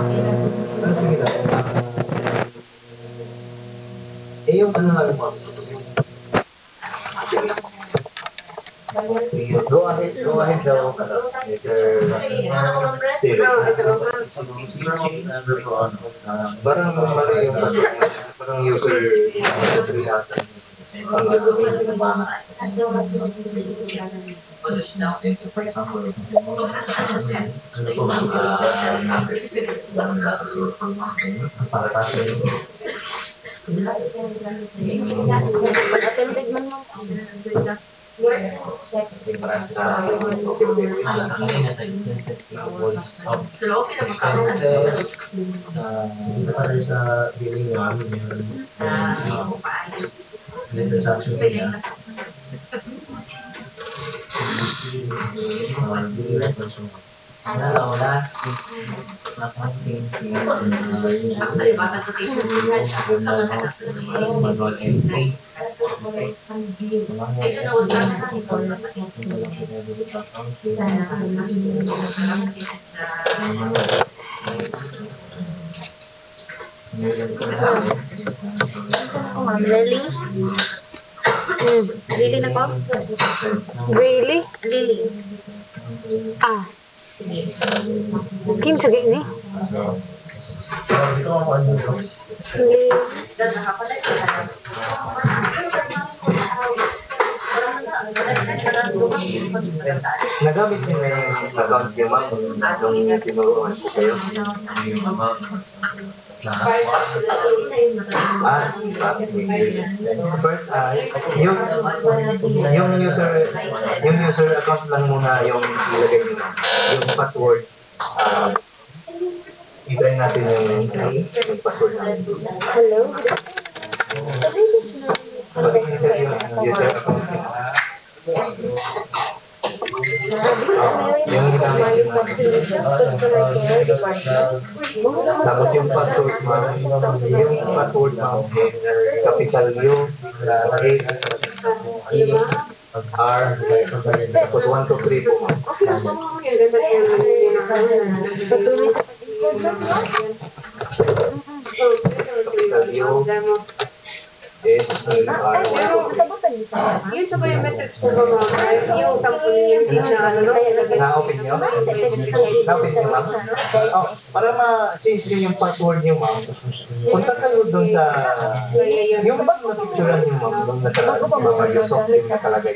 Sige lang. Yung ano nga yung go ahead daw, Mr. Parang mali yung parang user for example, ano po ma'am, para kasi Pag-attended man mo. para sa billing namin yung transaction niya. Wala. Manual entry. Ma'am Lily? Lily na ko? Really? Lily. Ah. Kinsa gini? Lily. Nagamit niyo na yung account niyo ma'am nung tinuruan ko kayo. First, yung user account lang muna yung ilagay niyo na. Yung password, i-try natin yung password natin. Hello? Pag-enter yung user account niyo. Yung ginamit niyo na. Tapos yung password ma'am, yung password ma'am is capital U, A, R, tapos 1, 2, 3 po ma'am. Patuloy sa pag-encode lang mo. Capital U, S, E, R, 1, 2, 3. Yun sa biometrics po ba mga yung sample yung din na ano, Na-open nyo? Na-open nyo ma'am? Oh, para ma-change nyo yung password nyo ma'am, punta kayo dun sa, yung bag na picturean nyo ma'am, dun na sa Microsoft yung nakalagay.